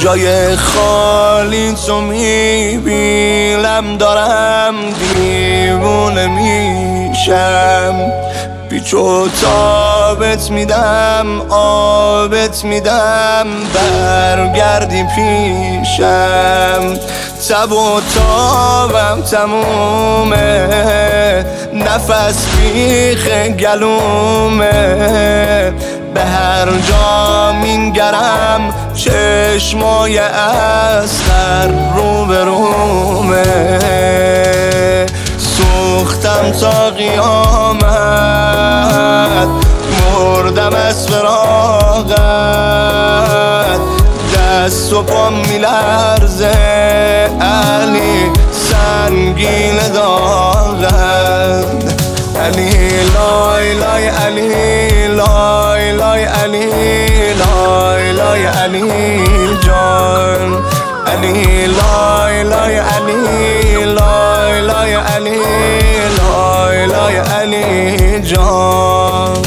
جای خالی تو میبینم، دارم دیوونه میشم. پیچ و تابت میدم، آبت میدم، برگردی پیشم. تب و تابم تمومه، نفس بیخ گلومه. به هر جا مینگرم چشمای اسقر رو به رومه. سوختم تا قیامت، مردم از فراغت. دست و پام میلرزه علی، سنگین داغت. علی لای لای علی لای لای علی لای لای علی جان. علی لای لای علی لای لای علی لای لای علی جان.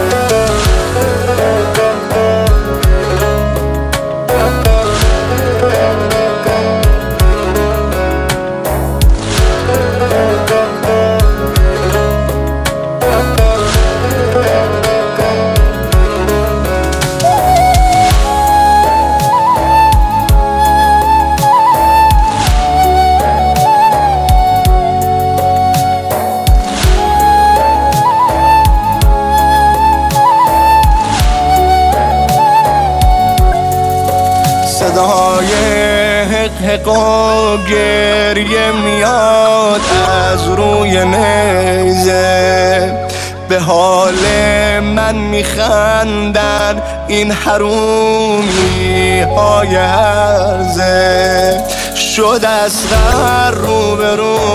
صدای حق و گریه میاد از روی نیزه. به حال من میخندن این حرومی های هرزه. شد اصغر رو به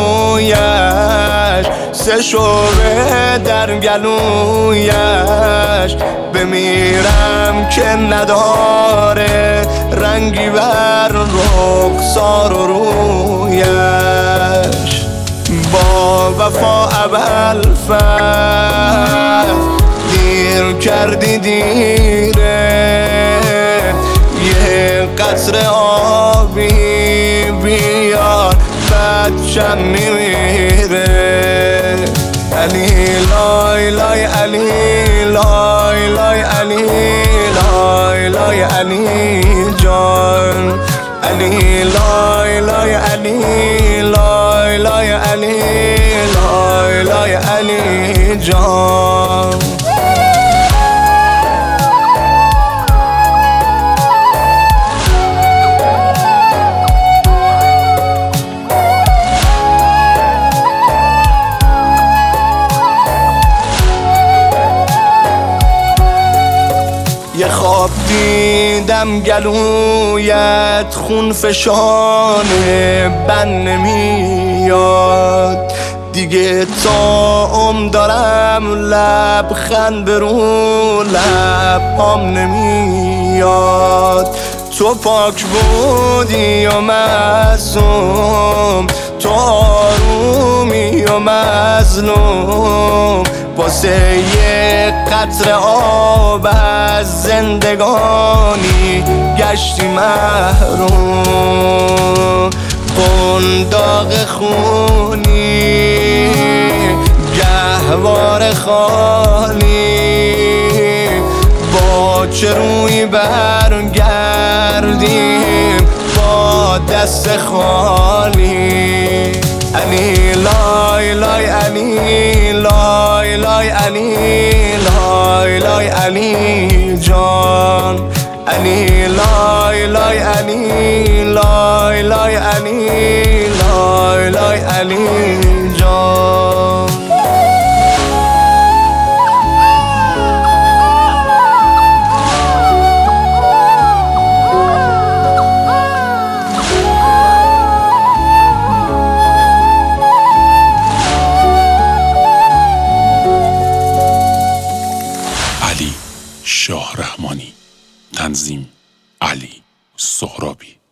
رویش، سه شعبه در گلویش. بمیرم که نداره رنگی بر رخسار و رویش. با وفا ابوالفضل دیر کردی دیره. یه قطره آبی بیار بچم میمیره. علی لای لای علی لای لای علی لای لای علی جان. علی لای لای علی لای لای علی لای لای علی جان. یه خواب دیدم گلویت خون فشانه، بن نمیاد دیگه. تا دارم لبخند برو لبام نمیاد. تو پاک بودی و معصوم، تو آرومی و مظلوم. واسه یه قطره آب از زندگانی گشتی محروم. قنداق خونی گهوار خالی، با چه روی برگردیم با دست خالی. علی لای لای علی لای لای علی لای لای علی جان. علی لای لای علی لای لای علی لای لای علی جان. علی شاه رحمانی. تنظیم علی سهرابی.